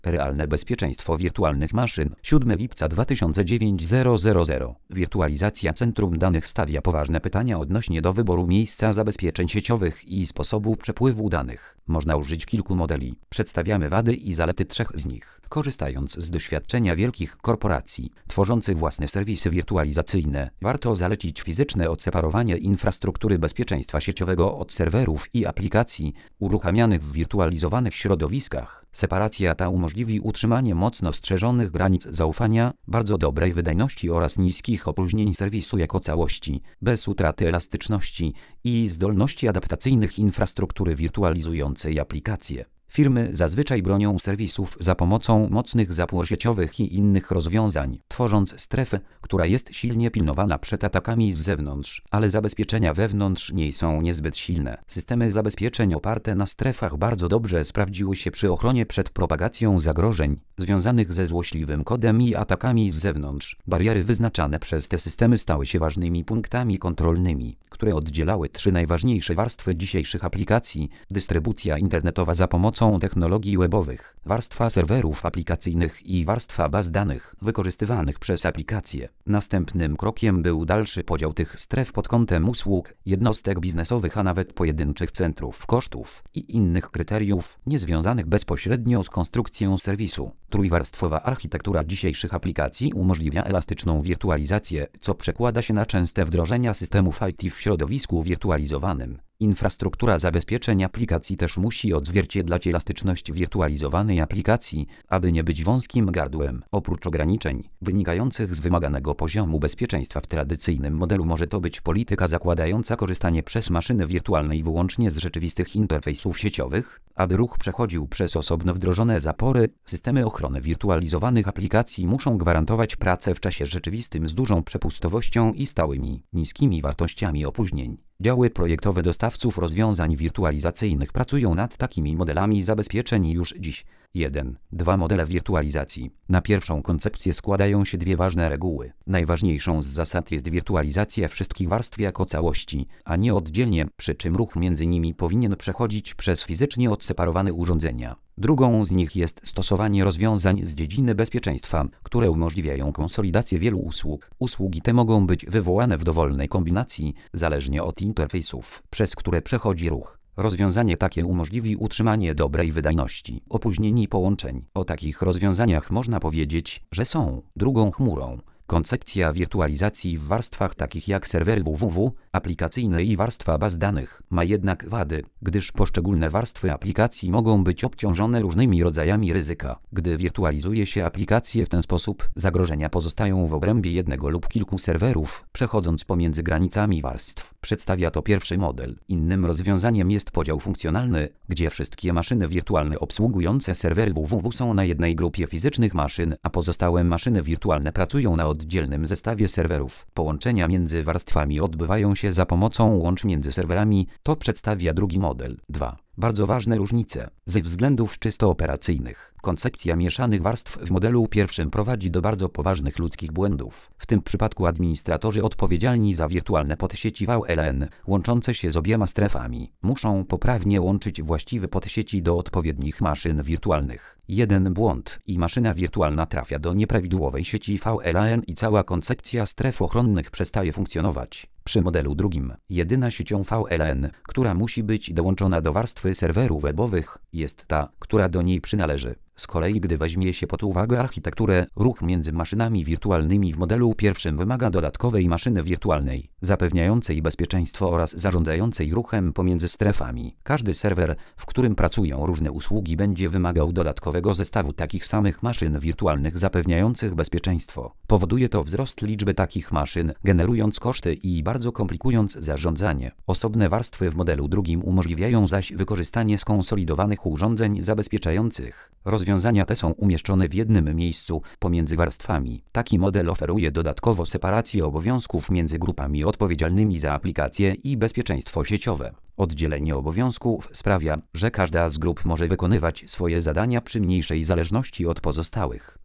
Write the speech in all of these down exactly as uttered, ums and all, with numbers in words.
Realne bezpieczeństwo wirtualnych maszyn. siódmego lipca dwa tysiące dziewiątego. Wirtualizacja centrum danych stawia poważne pytania odnośnie do wyboru miejsca zabezpieczeń sieciowych i sposobu przepływu danych. Można użyć kilku modeli. Przedstawiamy wady i zalety trzech z nich. Korzystając z doświadczenia wielkich korporacji tworzących własne serwisy wirtualizacyjne, warto zalecić fizyczne odseparowanie infrastruktury bezpieczeństwa sieciowego od serwerów i aplikacji uruchamianych w wirtualizowanych środowiskach. Separacja ta umożliwi utrzymanie mocno strzeżonych granic zaufania, bardzo dobrej wydajności oraz niskich opóźnień serwisu jako całości, bez utraty elastyczności i zdolności adaptacyjnych infrastruktury wirtualizującej aplikacje. Firmy zazwyczaj bronią serwisów za pomocą mocnych zapór sieciowych i innych rozwiązań, tworząc strefę, która jest silnie pilnowana przed atakami z zewnątrz, ale zabezpieczenia wewnątrz niej są niezbyt silne. Systemy zabezpieczeń oparte na strefach bardzo dobrze sprawdziły się przy ochronie przed propagacją zagrożeń związanych ze złośliwym kodem i atakami z zewnątrz. Bariery wyznaczane przez te systemy stały się ważnymi punktami kontrolnymi, które oddzielały trzy najważniejsze warstwy dzisiejszych aplikacji: dystrybucja internetowa za pomocą technologii webowych, warstwa serwerów aplikacyjnych i warstwa baz danych wykorzystywanych przez aplikacje. Następnym krokiem był dalszy podział tych stref pod kątem usług, jednostek biznesowych, a nawet pojedynczych centrów kosztów i innych kryteriów niezwiązanych bezpośrednio z konstrukcją serwisu. Trójwarstwowa architektura dzisiejszych aplikacji umożliwia elastyczną wirtualizację, co przekłada się na częste wdrożenia systemów I T w środowisku wirtualizowanym. Infrastruktura zabezpieczeń aplikacji też musi odzwierciedlać elastyczność wirtualizowanej aplikacji, aby nie być wąskim gardłem. Oprócz ograniczeń wynikających z wymaganego poziomu bezpieczeństwa w tradycyjnym modelu może to być polityka zakładająca korzystanie przez maszyny wirtualne wyłącznie z rzeczywistych interfejsów sieciowych, aby ruch przechodził przez osobno wdrożone zapory. Systemy ochrony wirtualizowanych aplikacji muszą gwarantować pracę w czasie rzeczywistym z dużą przepustowością i stałymi, niskimi wartościami opóźnień. Działy projektowe dostawców rozwiązań wirtualizacyjnych pracują nad takimi modelami zabezpieczeń już dziś. jeden. Dwa modele wirtualizacji. Na pierwszą koncepcję składają się dwie ważne reguły. Najważniejszą z zasad jest wirtualizacja wszystkich warstw jako całości, a nie oddzielnie, przy czym ruch między nimi powinien przechodzić przez fizycznie odseparowane urządzenia. Drugą z nich jest stosowanie rozwiązań z dziedziny bezpieczeństwa, które umożliwiają konsolidację wielu usług. Usługi te mogą być wywołane w dowolnej kombinacji, zależnie od interfejsów, przez które przechodzi ruch. Rozwiązanie takie umożliwi utrzymanie dobrej wydajności opóźnień i połączeń. O takich rozwiązaniach można powiedzieć, że są drugą chmurą. Koncepcja wirtualizacji w warstwach takich jak serwery www, aplikacyjne i warstwa baz danych ma jednak wady, gdyż poszczególne warstwy aplikacji mogą być obciążone różnymi rodzajami ryzyka. Gdy wirtualizuje się aplikacje w ten sposób, zagrożenia pozostają w obrębie jednego lub kilku serwerów, przechodząc pomiędzy granicami warstw. Przedstawia to pierwszy model. Innym rozwiązaniem jest podział funkcjonalny, gdzie wszystkie maszyny wirtualne obsługujące serwery www są na jednej grupie fizycznych maszyn, a pozostałe maszyny wirtualne pracują na oddzielnym zestawie serwerów. Połączenia między warstwami odbywają się za pomocą łącz między serwerami. To przedstawia drugi model. dwa. Bardzo ważne różnice. Ze względów czysto operacyjnych, koncepcja mieszanych warstw w modelu pierwszym prowadzi do bardzo poważnych ludzkich błędów. W tym przypadku administratorzy odpowiedzialni za wirtualne podsieci V L N, łączące się z obiema strefami, muszą poprawnie łączyć właściwe podsieci do odpowiednich maszyn wirtualnych. Jeden błąd i maszyna wirtualna trafia do nieprawidłowej sieci V L N i cała koncepcja stref ochronnych przestaje funkcjonować. Przy modelu drugim, jedyna siecią V L N, która musi być dołączona do warstwy serwerów webowych, jest ta, która do niej przynależy. Z kolei gdy weźmie się pod uwagę architekturę, ruch między maszynami wirtualnymi w modelu pierwszym wymaga dodatkowej maszyny wirtualnej, zapewniającej bezpieczeństwo oraz zarządzającej ruchem pomiędzy strefami. Każdy serwer, w którym pracują różne usługi, będzie wymagał dodatkowego zestawu takich samych maszyn wirtualnych zapewniających bezpieczeństwo. Powoduje to wzrost liczby takich maszyn, generując koszty i bardzo komplikując zarządzanie. Osobne warstwy w modelu drugim umożliwiają zaś wykorzystanie skonsolidowanych urządzeń zabezpieczających. Rozwiązania te są umieszczone w jednym miejscu pomiędzy warstwami. Taki model oferuje dodatkowo separację obowiązków między grupami odpowiedzialnymi za aplikacje i bezpieczeństwo sieciowe. Oddzielenie obowiązków sprawia, że każda z grup może wykonywać swoje zadania przy mniejszej zależności od pozostałych.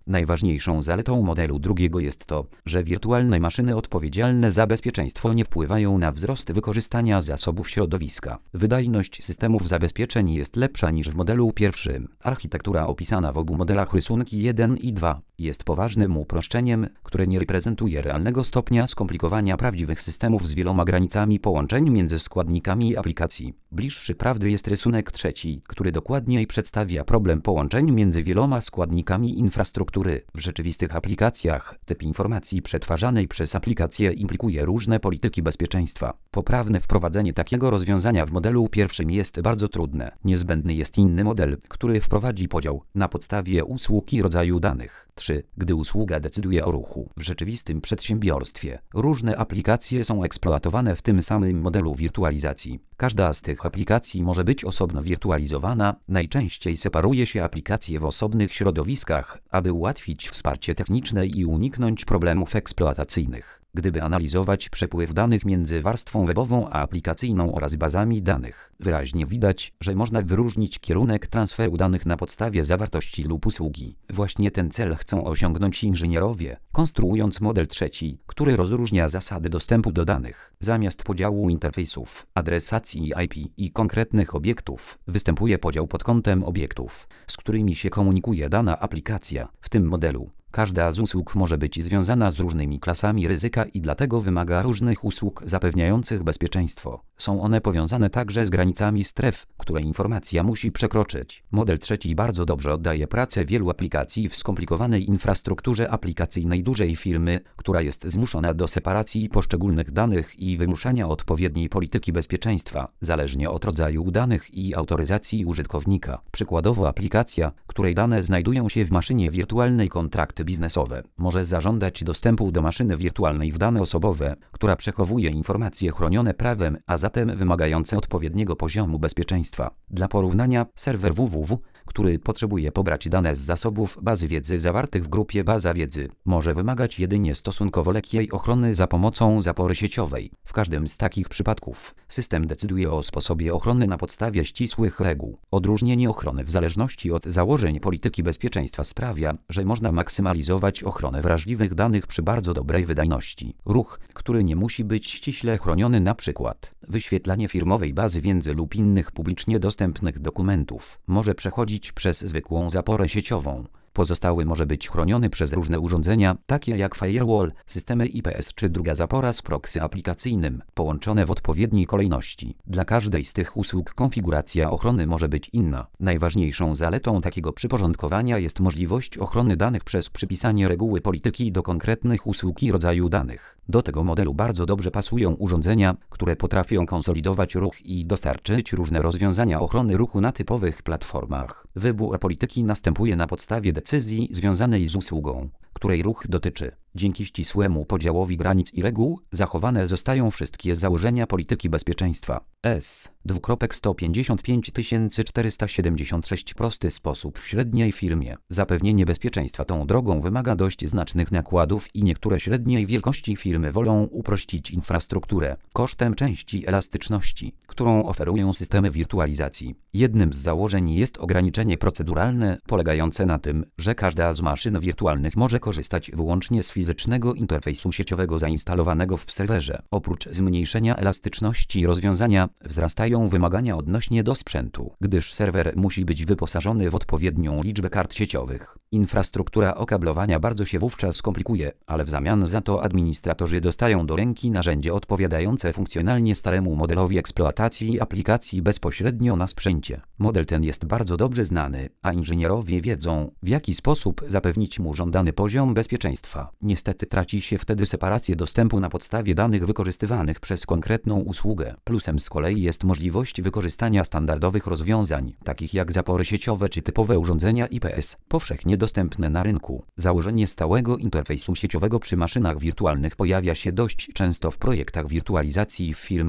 Najważniejszą zaletą modelu drugiego jest to, że wirtualne maszyny odpowiedzialne za bezpieczeństwo nie wpływają na wzrost wykorzystania zasobów środowiska. Wydajność systemów zabezpieczeń jest lepsza niż w modelu pierwszym. Architektura opisana w obu modelach rysunki jeden i dwa jest poważnym uproszczeniem, które nie reprezentuje realnego stopnia skomplikowania prawdziwych systemów z wieloma granicami połączeń między składnikami aplikacji. Bliższy prawdy jest rysunek trzeci, który dokładniej przedstawia problem połączeń między wieloma składnikami infrastruktury. W rzeczywistych aplikacjach typ informacji przetwarzanej przez aplikację implikuje różne polityki bezpieczeństwa. Poprawne wprowadzenie takiego rozwiązania w modelu pierwszym jest bardzo trudne. Niezbędny jest inny model, który wprowadzi podział na podstawie usług i rodzaju danych. trzy. Gdy usługa decyduje o ruchu w rzeczywistym przedsiębiorstwie, różne aplikacje są eksploatowane w tym samym modelu wirtualizacji. Każda z tych aplikacji może być osobno wirtualizowana, najczęściej separuje się aplikacje w osobnych środowiskach, aby ułatwić wsparcie techniczne i uniknąć problemów eksploatacyjnych. Gdyby analizować przepływ danych między warstwą webową a aplikacyjną oraz bazami danych, wyraźnie widać, że można wyróżnić kierunek transferu danych na podstawie zawartości lub usługi. Właśnie ten cel chcą osiągnąć inżynierowie, konstruując model trzeci, który rozróżnia zasady dostępu do danych. Zamiast podziału interfejsów, adresacji I P i konkretnych obiektów, występuje podział pod kątem obiektów, z którymi się komunikuje dana aplikacja. W tym modelu każda z usług może być związana z różnymi klasami ryzyka i dlatego wymaga różnych usług zapewniających bezpieczeństwo. Są one powiązane także z granicami stref, które informacja musi przekroczyć. Model trzeci bardzo dobrze oddaje pracę wielu aplikacji w skomplikowanej infrastrukturze aplikacyjnej dużej firmy, która jest zmuszona do separacji poszczególnych danych i wymuszania odpowiedniej polityki bezpieczeństwa, zależnie od rodzaju danych i autoryzacji użytkownika. Przykładowo aplikacja, której dane znajdują się w maszynie wirtualnej kontrakty biznesowe, może zażądać dostępu do maszyny wirtualnej w dane osobowe, która przechowuje informacje chronione prawem, a zatem wymagające odpowiedniego poziomu bezpieczeństwa. Dla porównania, serwer www, który potrzebuje pobrać dane z zasobów bazy wiedzy zawartych w grupie baza wiedzy, może wymagać jedynie stosunkowo lekkiej ochrony za pomocą zapory sieciowej. W każdym z takich przypadków system decyduje o sposobie ochrony na podstawie ścisłych reguł. Odróżnienie ochrony w zależności od założeń polityki bezpieczeństwa sprawia, że można maksymalizować ochronę wrażliwych danych przy bardzo dobrej wydajności. Ruch, który nie musi być ściśle chroniony, na przykład wyświetlanie firmowej bazy wiedzy lub innych publicznie dostępnych dokumentów, może przechodzić przez zwykłą zaporę sieciową. Pozostały może być chroniony przez różne urządzenia, takie jak firewall, systemy I P S czy druga zapora z proxy aplikacyjnym, połączone w odpowiedniej kolejności. Dla każdej z tych usług konfiguracja ochrony może być inna. Najważniejszą zaletą takiego przyporządkowania jest możliwość ochrony danych przez przypisanie reguły polityki do konkretnych usług i rodzaju danych. Do tego modelu bardzo dobrze pasują urządzenia, które potrafią konsolidować ruch i dostarczyć różne rozwiązania ochrony ruchu na typowych platformach. Wybór polityki następuje na podstawie decyzji związanej z usługą, której ruch dotyczy. Dzięki ścisłemu podziałowi granic i reguł zachowane zostają wszystkie założenia polityki bezpieczeństwa. S. sto pięćdziesiąt pięć tysięcy czterysta siedemdziesiąt sześć Prosty sposób w średniej firmie. Zapewnienie bezpieczeństwa tą drogą wymaga dość znacznych nakładów i niektóre średniej wielkości firmy wolą uprościć infrastrukturę kosztem części elastyczności, którą oferują systemy wirtualizacji. Jednym z założeń jest ograniczenie proceduralne, polegające na tym, że każda z maszyn wirtualnych może korzystać wyłącznie z fizycznego interfejsu sieciowego zainstalowanego w serwerze. Oprócz zmniejszenia elastyczności rozwiązania wzrastają wymagania odnośnie do sprzętu, gdyż serwer musi być wyposażony w odpowiednią liczbę kart sieciowych. Infrastruktura okablowania bardzo się wówczas komplikuje, ale w zamian za to administratorzy dostają do ręki narzędzie odpowiadające funkcjonalnie staremu modelowi eksploatacji aplikacji bezpośrednio na sprzęcie. Model ten jest bardzo dobrze znany, a inżynierowie wiedzą, w jaki sposób zapewnić mu żądany poziom bezpieczeństwa. Niestety traci się wtedy separację dostępu na podstawie danych wykorzystywanych przez konkretną usługę. Plusem z kolei jest możliwość wykorzystania standardowych rozwiązań, takich jak zapory sieciowe czy typowe urządzenia I P S, powszechnie dostępne na rynku. Założenie stałego interfejsu sieciowego przy maszynach wirtualnych pojawia się dość często w projektach wirtualizacji w firmach,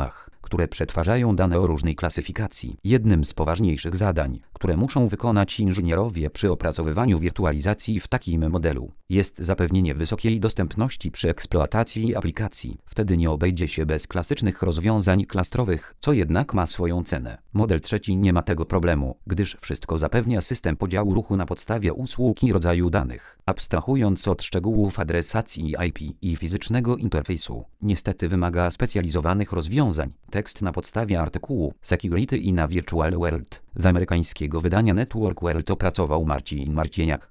które przetwarzają dane o różnej klasyfikacji. Jednym z poważniejszych zadań, które muszą wykonać inżynierowie przy opracowywaniu wirtualizacji w takim modelu, jest zapewnienie wysokiej dostępności przy eksploatacji aplikacji. Wtedy nie obejdzie się bez klasycznych rozwiązań klastrowych, co jednak ma swoją cenę. Model trzeci nie ma tego problemu, gdyż wszystko zapewnia system podziału ruchu na podstawie usług i rodzaju danych, abstrahując od szczegółów adresacji I P i fizycznego interfejsu. Niestety wymaga specjalizowanych rozwiązań. Tekst na podstawie artykułu Security in a Virtual World z amerykańskiego wydania Network World opracował Marcin Marcieniak.